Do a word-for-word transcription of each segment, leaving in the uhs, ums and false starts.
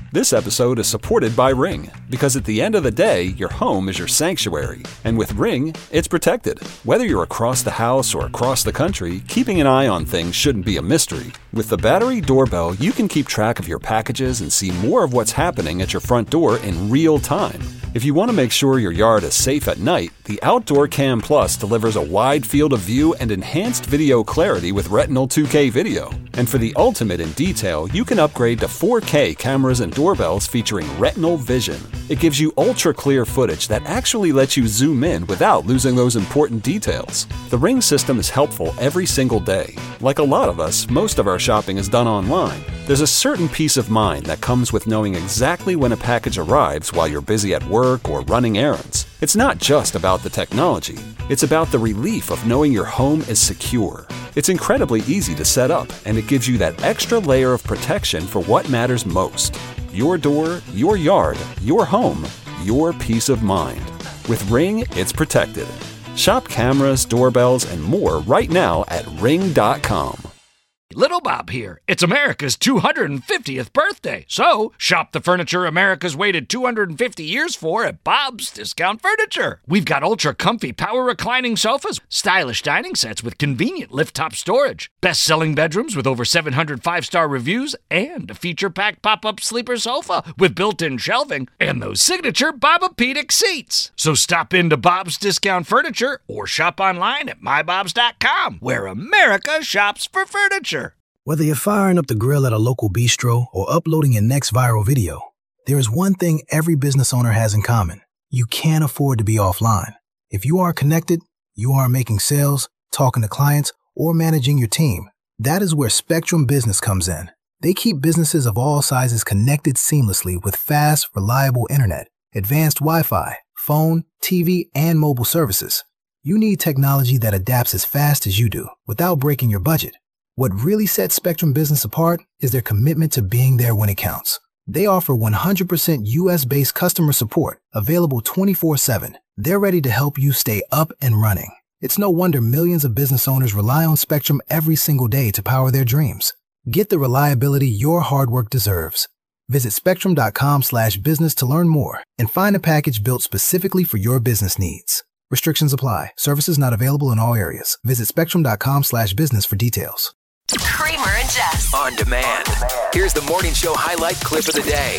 This episode is supported by Ring, because at the end of the day, your home is your sanctuary. And with Ring, it's protected. Whether you're across the house or across the country, keeping an eye on things shouldn't be a mystery. With the battery doorbell, you can keep track of your packages and see more of what's happening at your front door in real time. If you want to make sure your yard is safe at night, the Outdoor Cam Plus delivers a wide field of view and enhanced video clarity with Retinal two K video. And for the ultimate in detail, you can upgrade to four K cameras and doorbells featuring Retinal Vision. It gives you ultra-clear footage that actually lets you zoom in without losing those important details. The Ring system is helpful every single day. Like a lot of us, most of our shopping is done online. There's a certain peace of mind that comes with knowing exactly when a package arrives while you're busy at work or running errands. It's not just about the technology. It's about the relief of knowing your home is secure. It's incredibly easy to set up, and it gives you that extra layer of protection for what matters most. Your door, your yard, your home, your peace of mind. With Ring, it's protected. Shop cameras, doorbells, and more right now at ring dot com. Little Bob here. It's America's two hundred fiftieth birthday. So, shop the furniture America's waited two hundred fifty years for at Bob's Discount Furniture. We've got ultra-comfy power reclining sofas, stylish dining sets with convenient lift-top storage, best-selling bedrooms with over seven hundred five-star reviews, and a feature-packed pop-up sleeper sofa with built-in shelving, and those signature Bobapedic seats. So stop into Bob's Discount Furniture or shop online at my bobs dot com, where America shops for furniture. Whether you're firing up the grill at a local bistro or uploading your next viral video, there is one thing every business owner has in common. You can't afford to be offline. If you are connected, you are making sales, talking to clients, or managing your team. That is where Spectrum Business comes in. They keep businesses of all sizes connected seamlessly with fast, reliable internet, advanced Wi-Fi, phone, T V, and mobile services. You need technology that adapts as fast as you do without breaking your budget. What really sets Spectrum Business apart is their commitment to being there when it counts. They offer one hundred percent U S-based customer support, available twenty-four seven. They're ready to help you stay up and running. It's no wonder millions of business owners rely on Spectrum every single day to power their dreams. Get the reliability your hard work deserves. Visit spectrum dot com slash business to learn more and find a package built specifically for your business needs. Restrictions apply. Services not available in all areas. Visit spectrum dot com slash business for details. Kramer and Jess. On demand. Here's the morning show highlight clip of the day.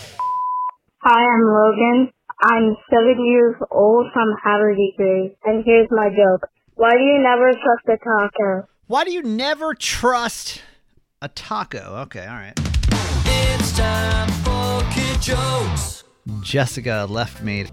Hi, I'm Logan. I'm seven years old from Haverty, and here's my joke. Why do you never trust a taco? Why do you never trust a taco? Okay, all right. It's time for kid jokes. Jessica left me.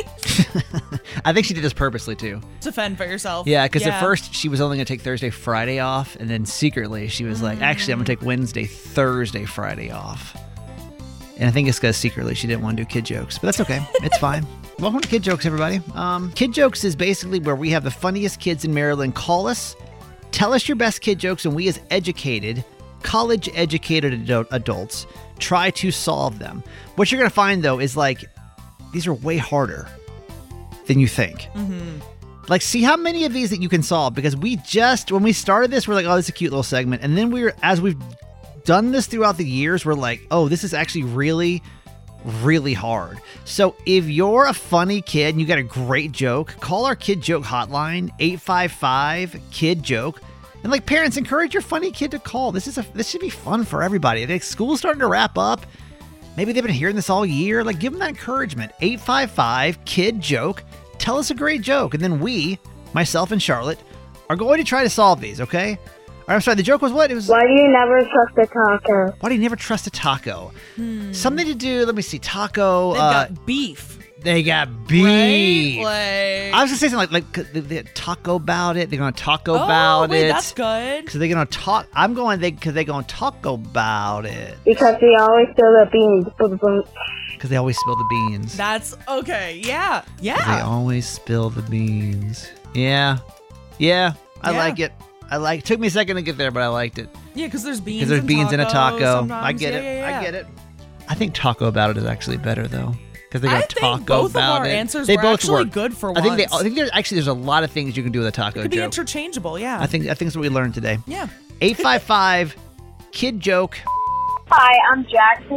I think she did this purposely, too. To fend for yourself. Yeah, because yeah. at first she was only going to take Thursday, Friday off, and then secretly she was mm. like, actually, I'm going to take Wednesday, Thursday, Friday off. And I think it's because secretly she didn't want to do kid jokes, but that's okay. It's fine. Welcome to Kid Jokes, everybody. Um, kid Jokes is basically where we have the funniest kids in Maryland call us, tell us your best kid jokes, and we as educated, college-educated adult, adults try to solve them. What you're going to find, though, is like, these are way harder than you think. Mm-hmm. Like, see how many of these that you can solve, because we just, when we started this, we're like, oh, this is a cute little segment. And then we're, as we've done this throughout the years, we're like, oh, this is actually really, really hard. So if you're a funny kid and you got a great joke, call our Kid Joke hotline, eight five five, kid joke. And like, parents, encourage your funny kid to call. This is a this should be fun for everybody. Like, school's starting to wrap up. Maybe they've been hearing this all year. Like, give them that encouragement. eight five five, kid joke. Tell us a great joke. And then we, myself and Charlotte, are going to try to solve these, okay? All right, I'm sorry, the joke was what? It was. Why do you never trust a taco? Why do you never trust a taco? Hmm. Something to do, let me see, taco. They've uh, got beef. They got beef. Right? Like, I was going to say something like, like they, they taco about it. They're going to talk oh, about wait, it. that's good. Because they're going to talk. I'm going, they because they're going to talk about it. Because we always spill the beans. Because they always spill the beans. That's okay. Yeah. Yeah. They always spill the beans. Yeah. Yeah. I Yeah. like it. I like it. Took me a second to get there, but I liked it. Yeah, because there's beans. Because there's in beans in a taco. sometimes. I get Yeah, it. yeah, yeah. I get it. I think taco about it is actually better, though. Because they I got think taco both of about our it. answers they were both actually work. good for I think they. once. I think there's actually there's a lot of things you can do with a taco It could be joke. interchangeable. Yeah. I think I think that's what we learned today. Yeah. eight five five, kid joke. Hi, I'm Jackson. I'm from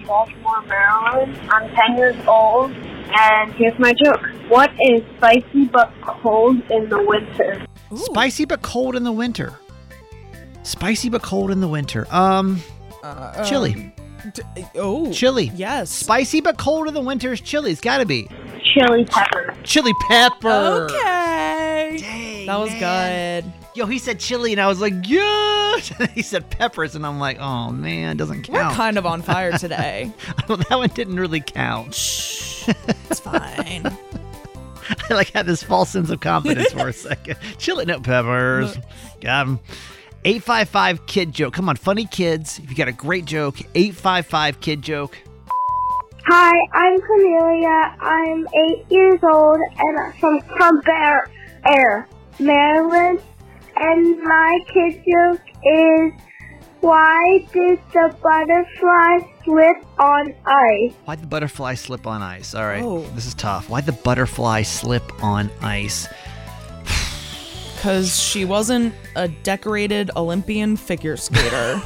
Baltimore, Maryland. I'm ten years old, and here's my joke. What is spicy but cold in the winter? Ooh. Spicy but cold in the winter. Spicy but cold in the winter. Um, Uh, chili. um, d- oh. Chili. Yes. Spicy but cold in the winter is chili. It's got to be. Chili pepper. Chili pepper. Okay. Dang, That was man. good. Yo, he said chili, and I was like, yes! He said peppers, and I'm like, oh, man, it doesn't We're count. kind of on fire today. That one didn't really count. Shh. It's fine. I like had this false sense of confidence for a second. Chili, no peppers. Got 'em. eight five five kid joke. Come on, funny kids. If you got a great joke, eight five five kid joke. Hi, I'm Cornelia. I'm eight years old, and I'm from, from Bear Air, Maryland. And my kid joke is, why did the butterfly slip on ice? Why'd the butterfly slip on ice? All right, Oh. this is tough. Why'd the butterfly slip on ice? Because she wasn't a decorated Olympian figure skater.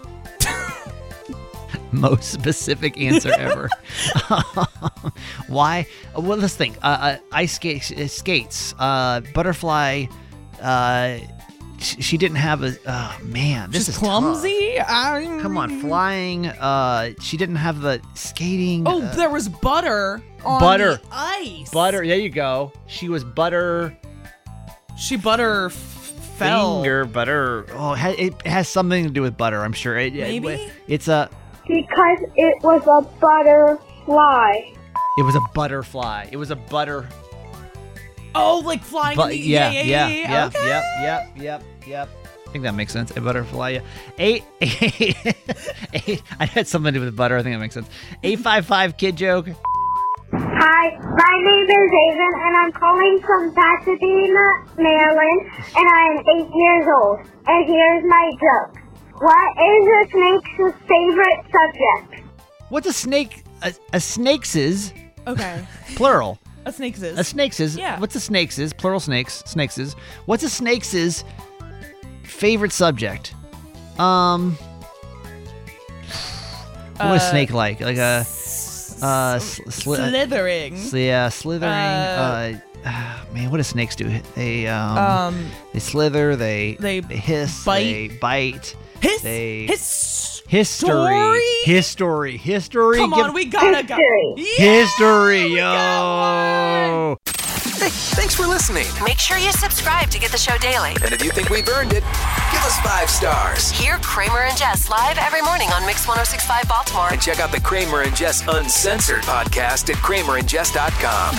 Most specific answer ever. Why? Well, let's think. Uh, uh, ice skates, uh, skates. Uh, butterfly. Uh, sh- she didn't have a. Oh man, this She's is clumsy. I- tough. Come on, flying. Uh, she didn't have the skating. Oh, uh, there was butter on Butter. the ice. butter. There you go. She was butter. She butter f- fell. Finger butter. Oh, it ha- it has something to do with butter. I'm sure. It, it- Maybe? it's a. Because it was a butterfly. It was a butterfly. It was a butter. Oh, like flying But in the yeah, yeah, yeah, yeah, yeah, okay. yep, yep, yep, yep. I think that makes sense. A butterfly. Yeah. Eight, eight, eight. I had something to do with butter. I think that makes sense. Eight five five kid joke. Hi, my name is Aiden, and I'm calling from Pasadena, Maryland, and I'm eight years old. And here's my joke. What is a snake's favorite subject? What's a snake? A, a snake's is Okay. plural. A snake's is. A snake's is. Yeah. What's a snake's is? Plural snakes. Snakes is. What's a snake's is favorite subject? Um. What would a Uh, snake like? Like a. Uh, sl- sli- uh, Slithering. sl- yeah, slithering. Uh, Uh, man, what do snakes do? They um, um, they slither. They they hiss. bite. They bite. his, they- his History. Story? History. History. Come Give- on, we gotta go. History. Yeah, History, we got yo. Hey, thanks for listening. Make sure you subscribe to get the show daily. And if you think we've earned it, give us five stars. Hear Kramer and Jess live every morning on Mix one oh six point five Baltimore. And check out the Kramer and Jess Uncensored podcast at kramer and jess dot com.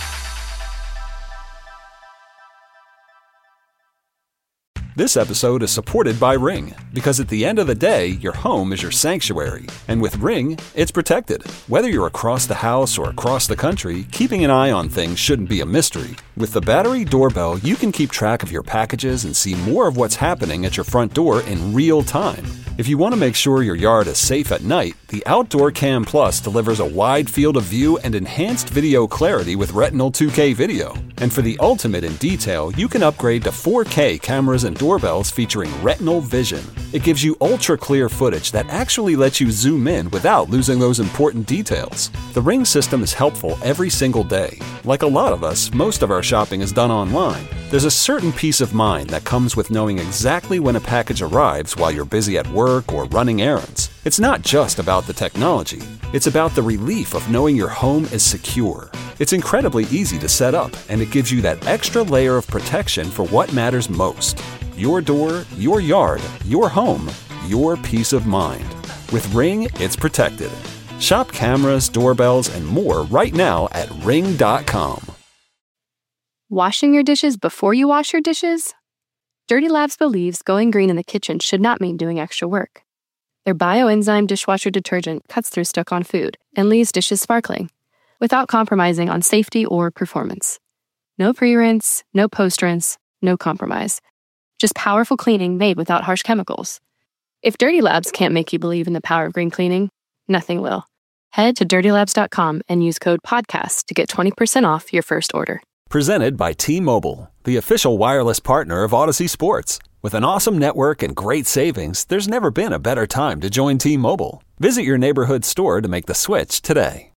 This episode is supported by Ring, because at the end of the day, your home is your sanctuary. And with Ring, it's protected. Whether you're across the house or across the country, keeping an eye on things shouldn't be a mystery. With the battery doorbell, you can keep track of your packages and see more of what's happening at your front door in real time. If you want to make sure your yard is safe at night, the Outdoor Cam Plus delivers a wide field of view and enhanced video clarity with Retinal two K video. And for the ultimate in detail, you can upgrade to four K cameras and doorbells featuring Retinal Vision. It gives you ultra clear footage that actually lets you zoom in without losing those important details. The Ring system is helpful every single day. Like a lot of us, most of our shopping is done online. There's a certain peace of mind that comes with knowing exactly when a package arrives while you're busy at work or running errands. It's not just about the technology. It's about the relief of knowing your home is secure. It's incredibly easy to set up, and it gives you that extra layer of protection for what matters most. Your door, your yard, your home, your peace of mind. With Ring, it's protected. Shop cameras, doorbells, and more right now at ring dot com. Washing your dishes before you wash your dishes? Dirty Labs believes going green in the kitchen should not mean doing extra work. Their bioenzyme dishwasher detergent cuts through stuck-on food and leaves dishes sparkling, without compromising on safety or performance. No pre-rinse, no post-rinse, no compromise. Just powerful cleaning made without harsh chemicals. If Dirty Labs can't make you believe in the power of green cleaning, nothing will. Head to dirty labs dot com and use code PODCAST to get twenty percent off your first order. Presented by T-Mobile, the official wireless partner of Odyssey Sports. With an awesome network and great savings, there's never been a better time to join T-Mobile. Visit your neighborhood store to make the switch today.